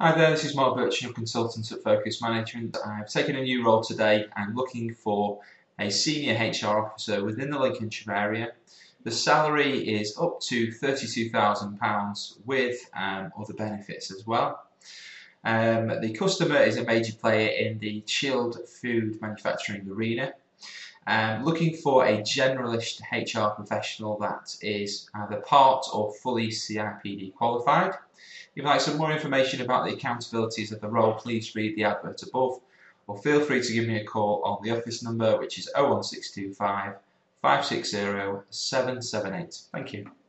Hi there, this is Mark Birch, your consultant at Focus Management. I've taken a new role today. I'm looking for a senior HR officer within the Lincolnshire area. The salary is up to £32,000 with other benefits as well. The customer is a major player in the chilled food manufacturing arena. Looking for a generalist HR professional that is either part or fully CIPD qualified. If you'd like some more information about the accountabilities of the role, please read the advert above, or feel free to give me a call on the office number, which is 01625 560 778. Thank you.